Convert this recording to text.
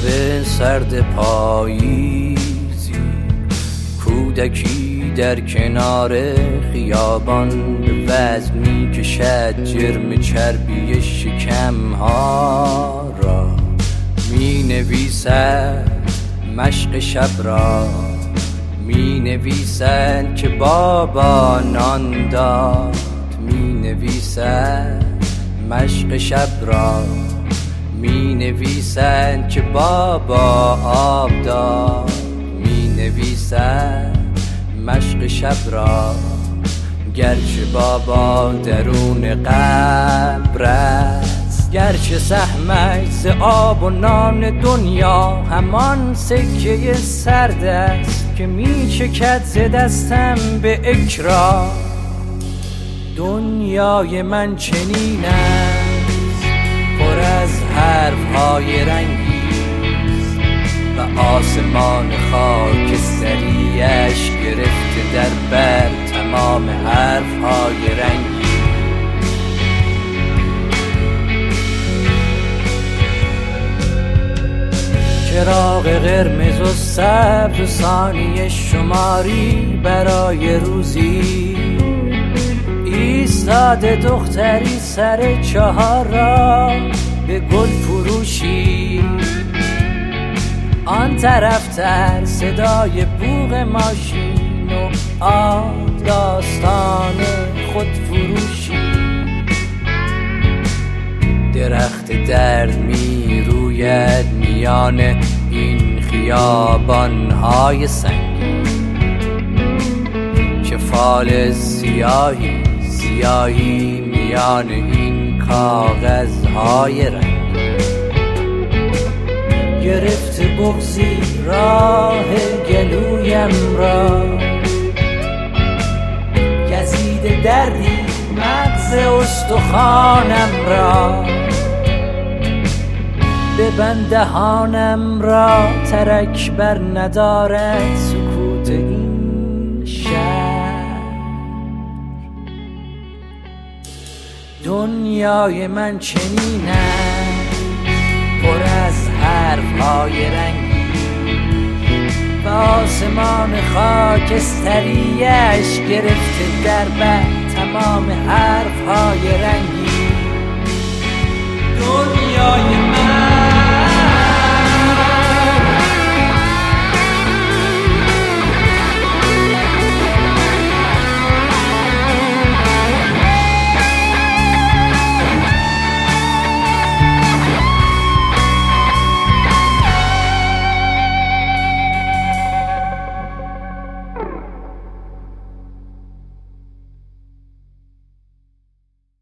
سرد پاییزی، کودکی در کنار خیابان به وزن می کشد جرم چربی شکمها را. می نویسد مشق شب را، می نویسد که بابا نان داد. می نویسد مشق شب را، می نویسد که بابا آب داد. می نویسد مشق شب را، گرچه بابا درون قبر است، گرچه سهمش ز آب و نان دنیا همان سکه سرد است که می چکد ز دستم به اکراه. دنیای من چنین است، پر از حرف‌های رنگیست و آسمان خاکستری‌اش گرفته در بر تمام حرف‌های رنگی. چراغ قرمز و سبز و ثانیه شماری برای روزی، ایستاده دختری سر چهار را به گل فروشی. آن طرفتر صدای بوق ماشین و آب داستان خود فروشی. درخت درد می روید میان این خیابان‌های سنگین، چه فال سیاهی سیاهی میان این کاغذهای رنگین. گرفت بغضی راه گلویم را، گزیده دردی مغز استخوانم را. ببند دهانم را، ترک بر ندارد سکوت این شهر. دنیای من چنین است، پر از حرف‌های رنگی و آسمان خاکستری‌اش گرفته در بر تمام حرف‌های رنگی. دنیای